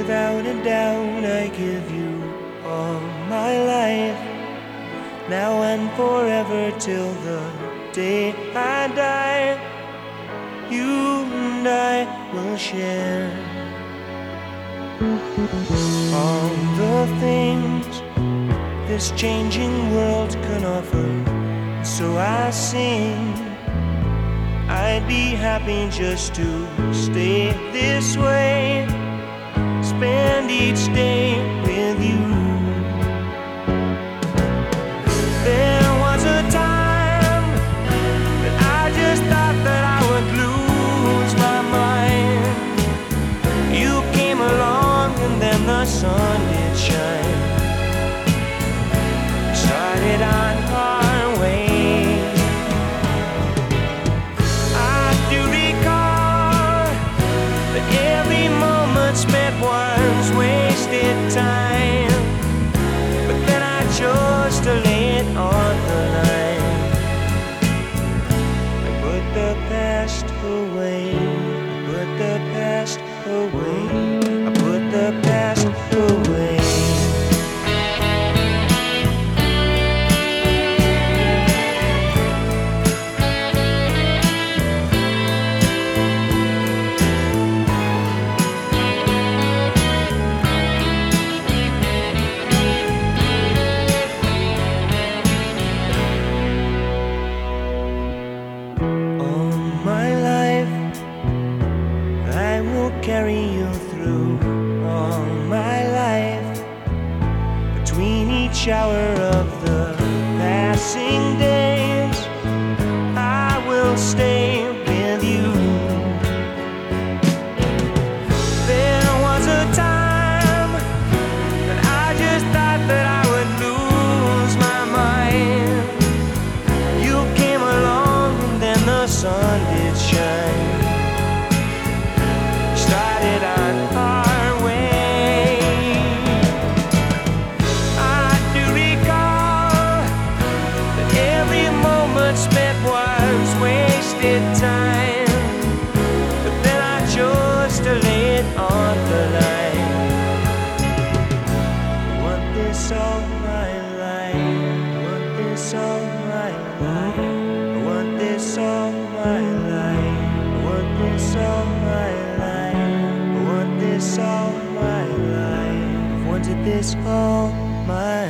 Without a doubt, I give you all my life, now and forever till the day I die. You and I will share all the things this changing world can offer. So I sing, I'd be happy just to stay this way, spend each day with you. There was a time that I just thought that I would lose my mind. You came along and then the sun did shine. Started on our way. I do recall that every moment spent was wasted time, but then I chose to lay it on the line. I put the past away, I put the past away, I put the past away. Carry you through all my life. Between each hour of the passing days, I will stay with you. There was a time that I just thought that I would lose my mind. You came along and then the sun did shine. Started on our way. I do recall that every moment spent was wasted time, but then I chose to lay it on the line. I want this all my life, I want this all my life, I want this all my life, I want this all my life, this all my life, wanted this all my life.